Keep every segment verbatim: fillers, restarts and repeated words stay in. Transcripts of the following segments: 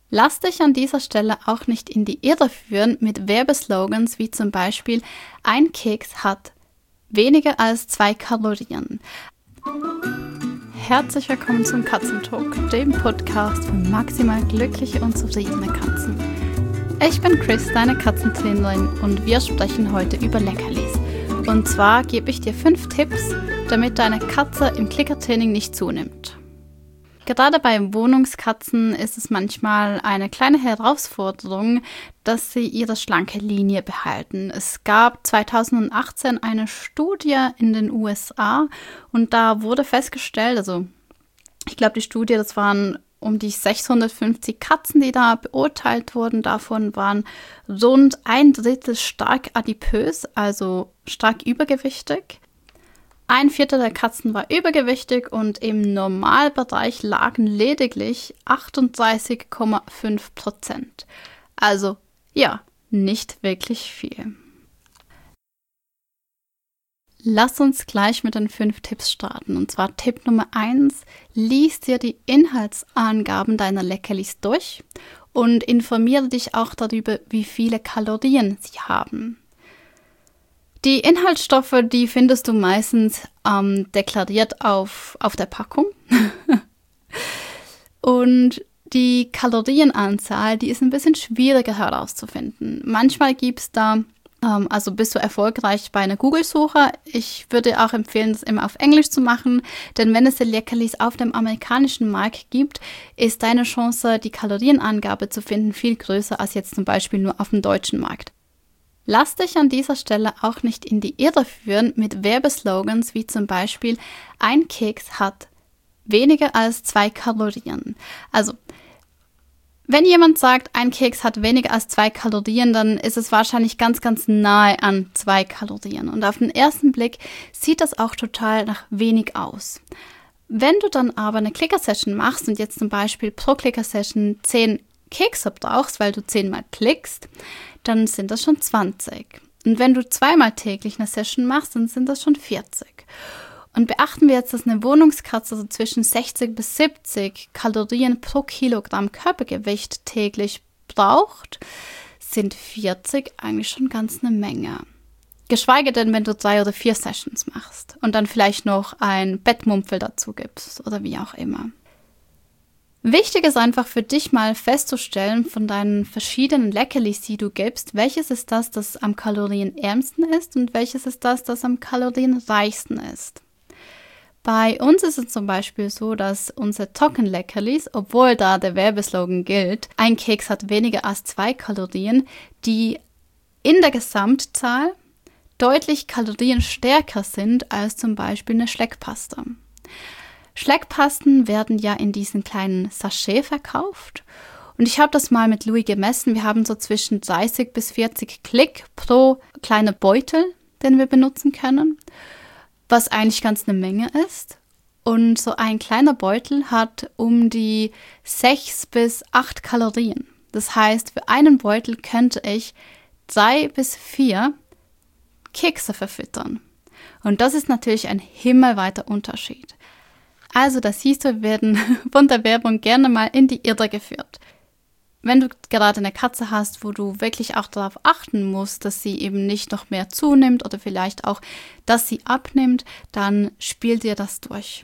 Lass dich an dieser Stelle auch nicht in die Irre führen mit Werbeslogans wie zum Beispiel ein Keks hat weniger als zwei Kalorien. Herzlich willkommen zum Katzentalk, dem Podcast für maximal glückliche und zufriedene Katzen. Ich bin Chris, deine Katzentrainerin, und wir sprechen heute über Leckerlis. Und zwar gebe ich dir fünf Tipps, damit deine Katze im Klickertraining nicht zunimmt. Gerade bei Wohnungskatzen ist es manchmal eine kleine Herausforderung, dass sie ihre schlanke Linie behalten. Es gab zweitausendachtzehn eine Studie in den U S A und da wurde festgestellt, also ich glaube die Studie, das waren um die sechshundertfünfzig Katzen, die da beurteilt wurden. Davon waren rund ein Drittel stark adipös, also stark übergewichtig. Ein Viertel der Katzen war übergewichtig und im Normalbereich lagen lediglich achtunddreißig Komma fünf Prozent. Also ja, nicht wirklich viel. Lass uns gleich mit den fünf Tipps starten. Und zwar Tipp Nummer eins, lies dir die Inhaltsangaben deiner Leckerlis durch und informiere dich auch darüber, wie viele Kalorien sie haben. Die Inhaltsstoffe, die findest du meistens ähm, deklariert auf, auf der Packung. Und die Kalorienanzahl, die ist ein bisschen schwieriger herauszufinden. Manchmal gibt es da, ähm, also bist du erfolgreich bei einer Google-Suche. Ich würde auch empfehlen, das immer auf Englisch zu machen, denn wenn es die Leckerlis auf dem amerikanischen Markt gibt, ist deine Chance, die Kalorienangabe zu finden, viel größer als jetzt zum Beispiel nur auf dem deutschen Markt. Lass dich an dieser Stelle auch nicht in die Irre führen mit Werbeslogans wie zum Beispiel ein Keks hat weniger als zwei Kalorien. Also, wenn jemand sagt, ein Keks hat weniger als zwei Kalorien, dann ist es wahrscheinlich ganz, ganz nahe an zwei Kalorien. Und auf den ersten Blick sieht das auch total nach wenig aus. Wenn du dann aber eine Clicker-Session machst und jetzt zum Beispiel pro Clicker-Session zehn Kekse brauchst, weil du zehnmal klickst, dann sind das schon zwanzig. Und wenn du zweimal täglich eine Session machst, dann sind das schon vierzig. Und beachten wir jetzt, dass eine Wohnungskatze so zwischen sechzig bis siebzig Kalorien pro Kilogramm Körpergewicht täglich braucht, sind vierzig eigentlich schon ganz eine Menge. Geschweige denn, wenn du drei oder vier Sessions machst und dann vielleicht noch ein Bettmumpel dazu gibst oder wie auch immer. Wichtig ist einfach für dich mal festzustellen von deinen verschiedenen Leckerlis, die du gibst, welches ist das, das am kalorienärmsten ist und welches ist das, das am kalorienreichsten ist. Bei uns ist es zum Beispiel so, dass unsere Trockenleckerlis, obwohl da der Werbeslogan gilt, ein Keks hat weniger als zwei Kalorien, die in der Gesamtzahl deutlich kalorienstärker sind als zum Beispiel eine Schleckpaste. Schleckpasten werden ja in diesen kleinen Sachets verkauft und ich habe das mal mit Louis gemessen. Wir haben so zwischen dreißig bis vierzig Klick pro kleine Beutel, den wir benutzen können, was eigentlich ganz eine Menge ist. Und so ein kleiner Beutel hat um die sechs bis acht Kalorien. Das heißt, für einen Beutel könnte ich drei bis vier Kekse verfüttern. Und das ist natürlich ein himmelweiter Unterschied. Also, das siehst du, wir werden von der Werbung gerne mal in die Irre geführt. Wenn du gerade eine Katze hast, wo du wirklich auch darauf achten musst, dass sie eben nicht noch mehr zunimmt oder vielleicht auch, dass sie abnimmt, dann spiel dir das durch.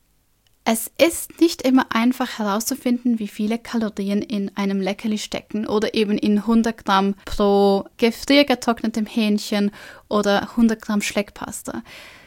Es ist nicht immer einfach herauszufinden, wie viele Kalorien in einem Leckerli stecken oder eben in hundert Gramm pro gefriergetrocknetem Hähnchen oder hundert Gramm Schleckpaste.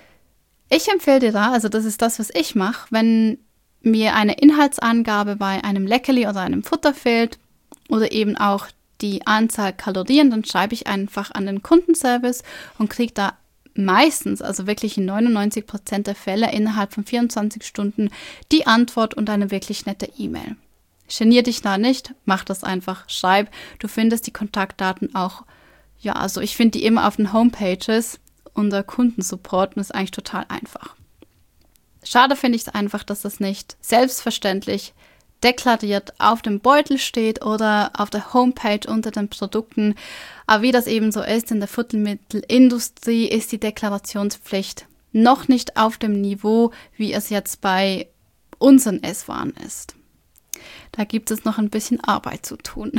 Ich empfehle dir da, also das ist das, was ich mache, wenn mir eine Inhaltsangabe bei einem Leckerli oder einem Futter fehlt oder eben auch die Anzahl Kalorien, dann schreibe ich einfach an den Kundenservice und kriege da meistens, also wirklich in neunundneunzig Prozent der Fälle innerhalb von vierundzwanzig Stunden die Antwort und eine wirklich nette E-Mail. Genier dich da nicht, mach das einfach, schreib. Du findest die Kontaktdaten auch, ja, also ich finde die immer auf den Homepages unter Kundensupport und ist eigentlich total einfach. Schade finde ich es einfach, dass das nicht selbstverständlich deklariert auf dem Beutel steht oder auf der Homepage unter den Produkten. Aber wie das eben so ist in der Futtermittelindustrie, ist die Deklarationspflicht noch nicht auf dem Niveau, wie es jetzt bei unseren Esswaren ist. Da gibt es noch ein bisschen Arbeit zu tun.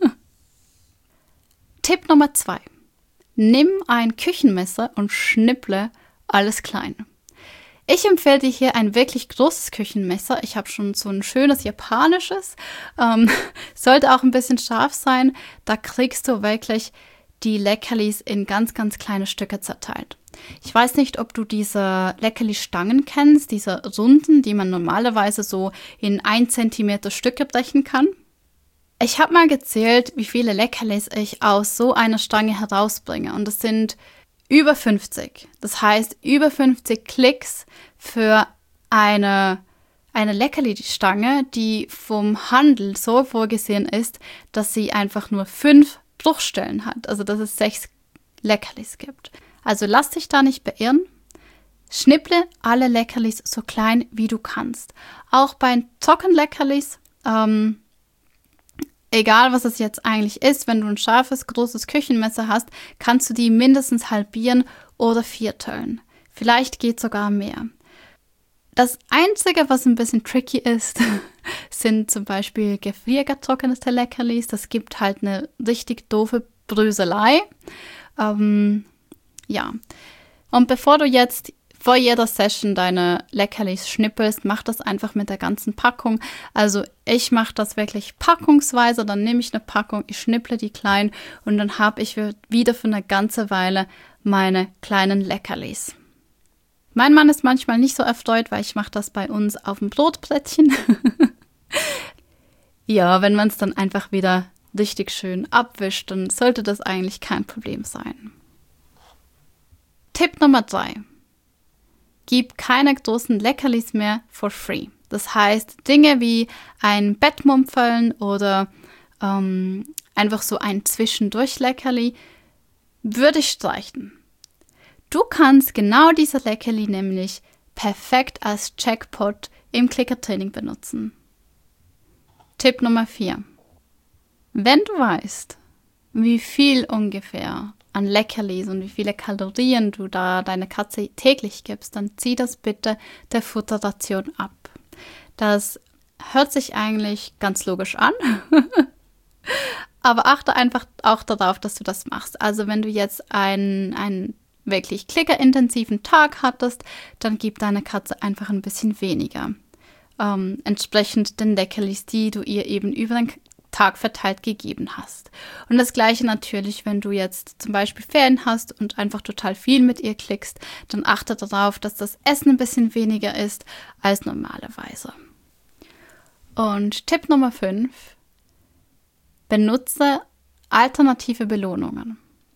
Tipp Nummer zwei. Nimm ein Küchenmesser und schnipple alles klein. Ich empfehle dir hier ein wirklich großes Küchenmesser. Ich habe schon so ein schönes japanisches. Ähm, sollte auch ein bisschen scharf sein. Da kriegst du wirklich die Leckerlis in ganz, ganz kleine Stücke zerteilt. Ich weiß nicht, ob du diese Leckerli-Stangen kennst, diese runden, die man normalerweise so in ein Zentimeter Stücke brechen kann. Ich habe mal gezählt, wie viele Leckerlis ich aus so einer Stange herausbringe. Und das sind über fünfzig. Das heißt, über fünfzig Klicks für eine, eine Leckerli-Stange, die vom Handel so vorgesehen ist, dass sie einfach nur fünf Bruchstellen hat. Also, dass es sechs Leckerlis gibt. Also, lass dich da nicht beirren. Schnipple alle Leckerlis so klein, wie du kannst. Auch bei Trockenleckerlis, ähm, egal, was es jetzt eigentlich ist, wenn du ein scharfes, großes Küchenmesser hast, kannst du die mindestens halbieren oder vierteln. Vielleicht geht sogar mehr. Das Einzige, was ein bisschen tricky ist, sind zum Beispiel gefriergetrocknete Leckerlis. Das gibt halt eine richtig doofe Bröselei. Ähm, ja. Und bevor du jetzt vor jeder Session deine Leckerlis schnippelst, mach das einfach mit der ganzen Packung. Also ich mache das wirklich packungsweise, dann nehme ich eine Packung, ich schnipple die klein und dann habe ich wieder für eine ganze Weile meine kleinen Leckerlis. Mein Mann ist manchmal nicht so erfreut, weil ich mache das bei uns auf dem Brotplättchen. Ja, wenn man es dann einfach wieder richtig schön abwischt, dann sollte das eigentlich kein Problem sein. Tipp Nummer drei. Gib keine großen Leckerlis mehr for free. Das heißt, Dinge wie ein Bettmumpfeln oder ähm, einfach so ein Zwischendurch-Leckerli würde ich streichen. Du kannst genau diese Leckerli nämlich perfekt als Jackpot im Clicker-Training benutzen. Tipp Nummer vier. Wenn du weißt, wie viel ungefähr an Leckerlis und wie viele Kalorien du da deiner Katze täglich gibst, dann zieh das bitte der Futterration ab. Das hört sich eigentlich ganz logisch an, aber achte einfach auch darauf, dass du das machst. Also wenn du jetzt einen, einen wirklich klickerintensiven Tag hattest, dann gib deiner Katze einfach ein bisschen weniger. Ähm, entsprechend den Leckerlis, die du ihr eben über den Tag verteilt gegeben hast. Und das Gleiche natürlich, wenn du jetzt zum Beispiel Ferien hast und einfach total viel mit ihr klickst, dann achte darauf, dass das Essen ein bisschen weniger ist als normalerweise. Und Tipp Nummer fünf. Benutze alternative Belohnungen.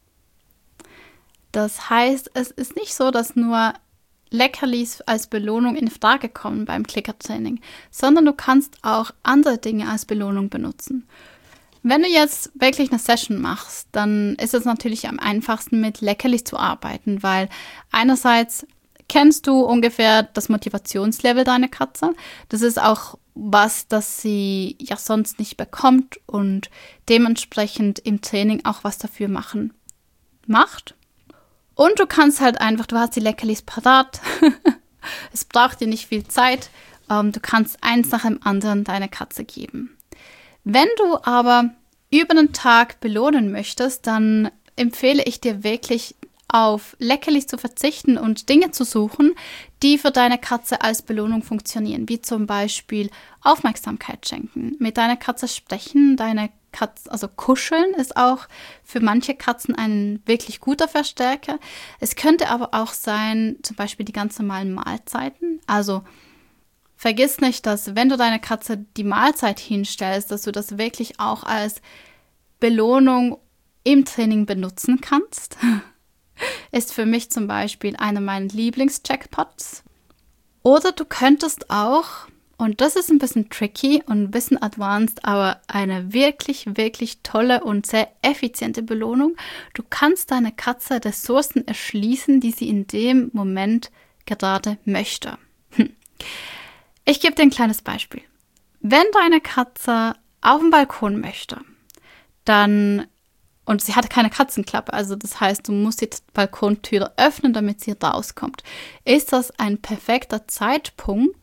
Das heißt, es ist nicht so, dass nur Leckerlis als Belohnung in Frage kommen beim Clicker-Training, sondern du kannst auch andere Dinge als Belohnung benutzen. Wenn du jetzt wirklich eine Session machst, dann ist es natürlich am einfachsten mit Leckerlis zu arbeiten, weil einerseits kennst du ungefähr das Motivationslevel deiner Katze. Das ist auch was, das sie ja sonst nicht bekommt und dementsprechend im Training auch was dafür machen macht. Und du kannst halt einfach, du hast die Leckerlis parat, es braucht dir nicht viel Zeit, ähm, du kannst eins nach dem anderen deiner Katze geben. Wenn du aber über den Tag belohnen möchtest, dann empfehle ich dir wirklich auf Leckerlis zu verzichten und Dinge zu suchen, die für deine Katze als Belohnung funktionieren, wie zum Beispiel Aufmerksamkeit schenken, mit deiner Katze sprechen, deine Katze, also kuscheln ist auch für manche Katzen ein wirklich guter Verstärker. Es könnte aber auch sein, zum Beispiel die ganz normalen Mahlzeiten. Also vergiss nicht, dass wenn du deiner Katze die Mahlzeit hinstellst, dass du das wirklich auch als Belohnung im Training benutzen kannst. Ist für mich zum Beispiel einer meiner Lieblings-Jackpots. Oder du könntest auch, und das ist ein bisschen tricky und ein bisschen advanced, aber eine wirklich, wirklich tolle und sehr effiziente Belohnung. Du kannst deiner Katze Ressourcen erschließen, die sie in dem Moment gerade möchte. Hm. Ich gebe dir ein kleines Beispiel. Wenn deine Katze auf dem Balkon möchte, dann, und sie hat keine Katzenklappe, also das heißt, du musst die Balkontüre öffnen, damit sie rauskommt, ist das ein perfekter Zeitpunkt,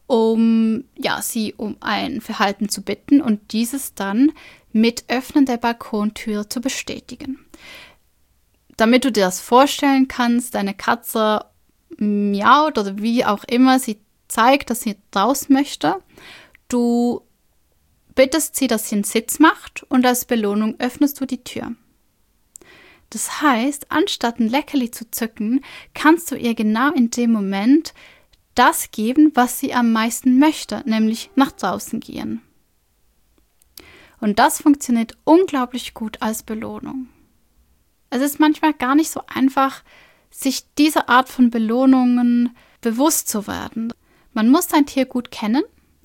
um ja, sie um ein Verhalten zu bitten und dieses dann mit Öffnen der Balkontür zu bestätigen. Damit du dir das vorstellen kannst, deine Katze miaut oder wie auch immer, sie zeigt, dass sie raus möchte. Du bittest sie, dass sie einen Sitz macht und als Belohnung öffnest du die Tür. Das heißt, anstatt ein Leckerli zu zücken, kannst du ihr genau in dem Moment das geben, was sie am meisten möchte, nämlich nach draußen gehen. Und das funktioniert unglaublich gut als Belohnung. Es ist manchmal gar nicht so einfach, sich dieser Art von Belohnungen bewusst zu werden. Man muss sein Tier gut kennen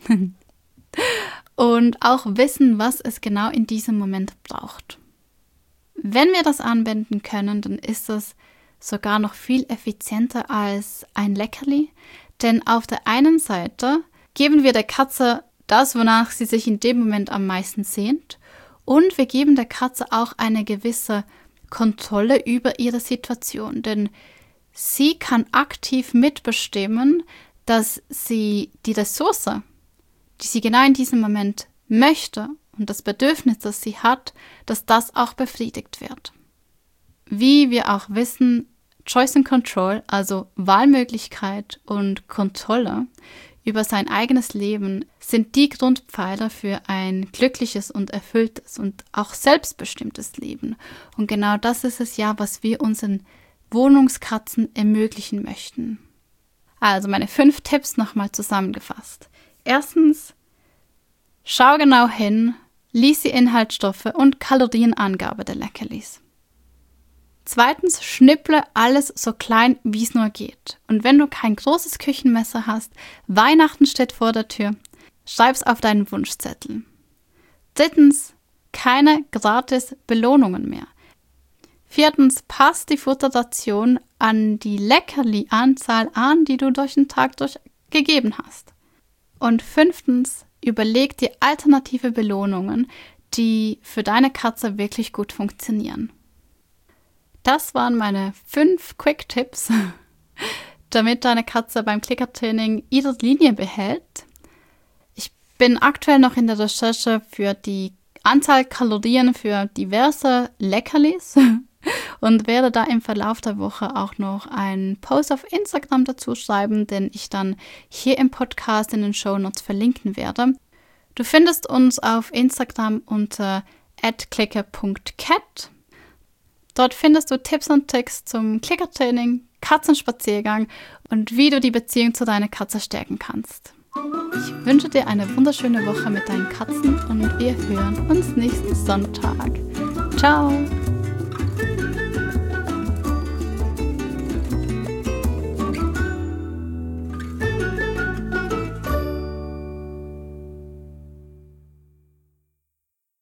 und auch wissen, was es genau in diesem Moment braucht. Wenn wir das anwenden können, dann ist es sogar noch viel effizienter als ein Leckerli, denn auf der einen Seite geben wir der Katze das, wonach sie sich in dem Moment am meisten sehnt, und wir geben der Katze auch eine gewisse Kontrolle über ihre Situation, denn sie kann aktiv mitbestimmen, dass sie die Ressource, die sie genau in diesem Moment möchte und das Bedürfnis, das sie hat, dass das auch befriedigt wird. Wie wir auch wissen, Choice and Control, also Wahlmöglichkeit und Kontrolle über sein eigenes Leben, sind die Grundpfeiler für ein glückliches und erfülltes und auch selbstbestimmtes Leben. Und genau das ist es ja, was wir unseren Wohnungskatzen ermöglichen möchten. Also meine fünf Tipps nochmal zusammengefasst. Erstens, schau genau hin, lies die Inhaltsstoffe und Kalorienangabe der Leckerlis. Zweitens, schnipple alles so klein, wie es nur geht. Und wenn du kein großes Küchenmesser hast, Weihnachten steht vor der Tür, schreib's auf deinen Wunschzettel. Drittens, keine gratis Belohnungen mehr. Viertens, passt die Futterration an die Leckerli-Anzahl an, die du durch den Tag durch gegeben hast. Und fünftens, überleg dir alternative Belohnungen, die für deine Katze wirklich gut funktionieren. Das waren meine fünf Quick-Tipps, damit deine Katze beim Klickertraining ihre Linie behält. Ich bin aktuell noch in der Recherche für die Anzahl Kalorien für diverse Leckerlis und werde da im Verlauf der Woche auch noch einen Post auf Instagram dazu schreiben, den ich dann hier im Podcast in den Shownotes verlinken werde. Du findest uns auf Instagram unter at clicker punkt cat. Dort findest du Tipps und Tricks zum Klickertraining, Katzenspaziergang und wie du die Beziehung zu deiner Katze stärken kannst. Ich wünsche dir eine wunderschöne Woche mit deinen Katzen und wir hören uns nächsten Sonntag. Ciao!